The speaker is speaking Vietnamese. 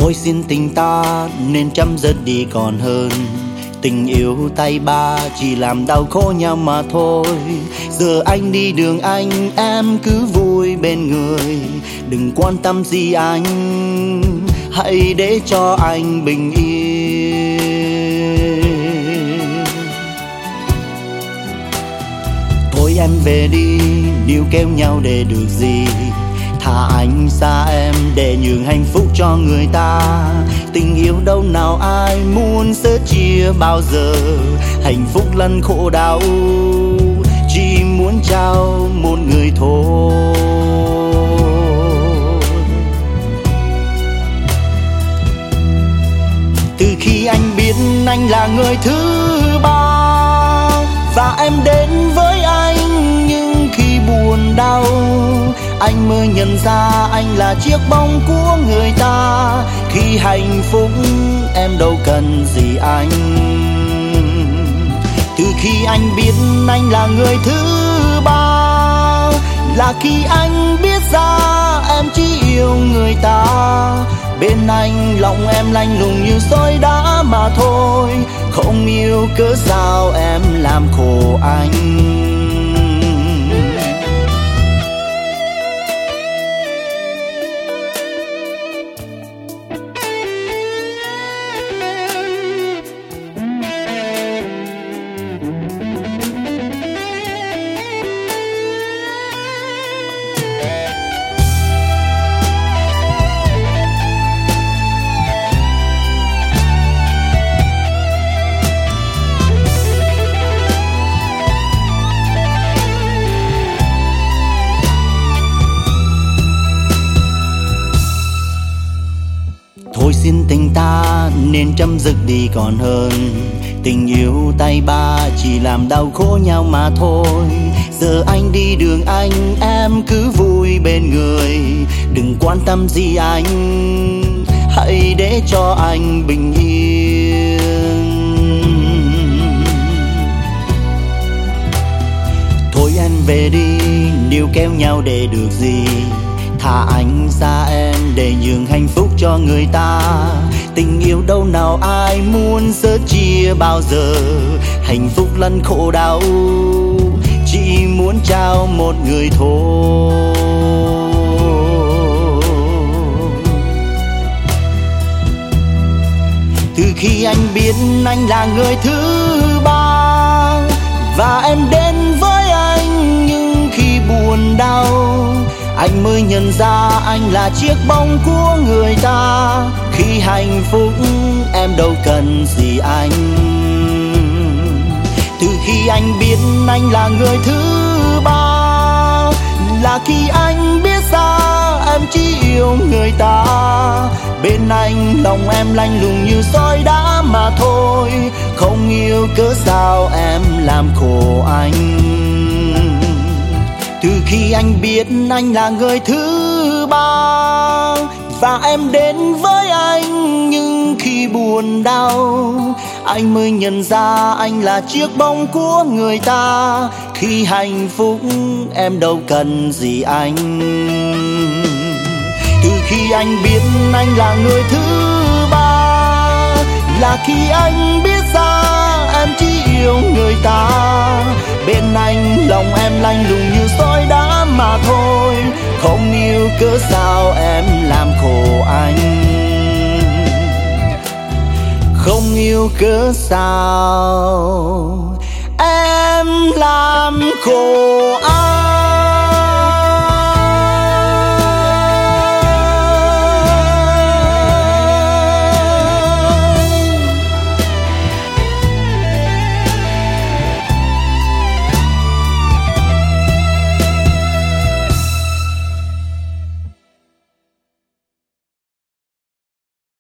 Thôi xin tình ta nên chấm dứt đi còn hơn. Tình yêu tay ba chỉ làm đau khổ nhau mà thôi. Giờ anh đi đường anh, em cứ vui bên người. Đừng quan tâm gì anh, hãy để cho anh bình yên. Thôi em về đi, níu kéo nhau để được gì. Thà anh xa em để nhường hạnh phúc cho người ta. Tình yêu đâu nào ai muốn sớt chia bao giờ. Hạnh phúc lẫn khổ đau, chỉ muốn trao một người thôi. Từ khi anh biết anh là người thứ ba, và em đến với anh nhưng khi buồn đau, anh mới nhận ra anh là chiếc bóng của người ta. Khi hạnh phúc em đâu cần gì anh. Từ khi anh biết anh là người thứ ba, là khi anh biết ra em chỉ yêu người ta. Bên anh lòng em lạnh lùng như sỏi đá mà thôi. Không yêu cớ sao em làm khổ anh. Thôi xin tình ta nên chấm dứt đi còn hơn. Tình yêu tay ba chỉ làm đau khổ nhau mà thôi. Giờ anh đi đường anh, em cứ vui bên người. Đừng quan tâm gì anh, hãy để cho anh bình yên. Thôi em về đi, níu kéo nhau để được gì. Thà anh xa em để nhường hạnh phúc cho người ta. Tình yêu đâu nào ai muốn sớt chia bao giờ. Hạnh phúc lẫn khổ đau, chỉ muốn trao một người thôi. Từ khi anh biết anh là người thứ ba, và em đến với anh nhưng khi buồn đau, anh mới nhận ra anh là chiếc bóng của người ta. Khi hạnh phúc em đâu cần gì anh. Từ khi anh biết anh là người thứ ba, là khi anh biết ra em chỉ yêu người ta. Bên anh lòng em lạnh lùng như sỏi đá mà thôi. Không yêu cớ sao em làm khổ anh. Từ khi anh biết anh là người thứ ba, và em đến với anh nhưng khi buồn đau, anh mới nhận ra anh là chiếc bóng của người ta. Khi hạnh phúc em đâu cần gì anh. Từ khi anh biết anh là người thứ ba, là khi anh biết ra em chỉ yêu người ta. Bên anh lòng em lạnh lùng như sỏi đá mà thôi. Không yêu cớ sao em làm khổ anh. Không yêu cớ sao em làm khổ